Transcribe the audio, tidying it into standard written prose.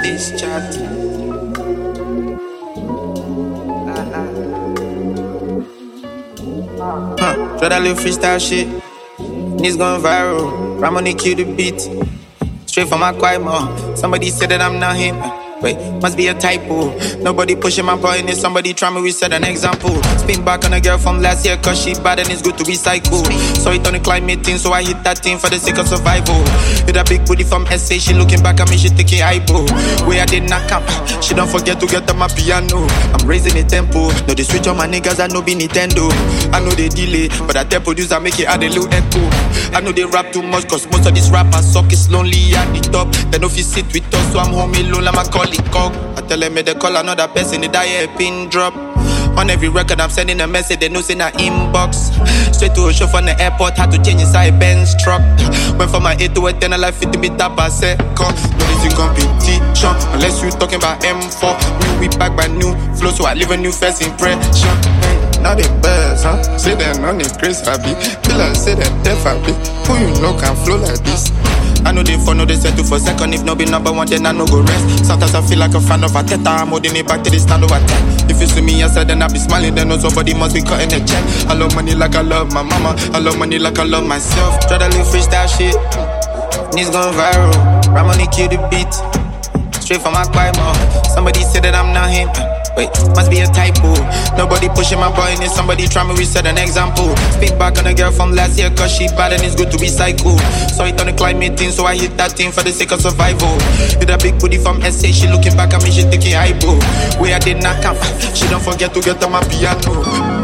this chat. Try that little freestyle shit. It's going viral. Ramoni cue the beat. Straight from my quiet mouth. Somebody said that I'm not him. Wait, must be a typo. Nobody pushing my point, it's somebody trying me, we set an example. Spin back on a girl from last year, cause she bad and it's good to recycle. So it on the climate thing, so I hit that thing for the sake of survival. Hit a big booty from SA, she looking back at me, she thinking eyeball. Where I did not camp, she don't forget to get on my piano. I'm raising the tempo, no they switch on my niggas, I know be Nintendo. I know they delay, but I tell producer make it add a little echo. I know they rap too much, cause most of these rappers suck, it's lonely at the top. They know if you sit with us, so I'm home alone, I'm a colleague. I tell them they call another person, they die a pin drop. On every record I'm sending a message, they know say na inbox. Straight to a show from the airport, had to change inside Benz truck. Went from my 8 to a 10, I like 50 meter per second. No this in competition, unless you talking about M4. We back by new flow, so I leave a new first impression. Now they buzz, huh? Say they're not the grace I be. Feel like say they're deaf I be. Who you know can flow like this? I know they for no they settle for second. If no be number one, then I no go rest. Sometimes I feel like a fan of Arteta. I'm holding it back to the stand over 10. If you see me outside, then I be smiling. Then know somebody must be cutting a check. I love money like I love my mama. I love money like I love myself. Try to live freestyle shit. Knees going viral. Ramoni cue the beat. Straight from my quiet mouth. Somebody said that I'm not him. Wait, must be a typo. Nobody pushing my boy, and somebody trying me, we set an example. Spin back on a girl from last year, cause she bad and it's good to recycle. So it on the climate thing, so I hit that thing for the sake of survival. Hit a big booty from SA, she looking back at me, she thinking eyeball. Where I did not camp, she don't forget to get on my piano.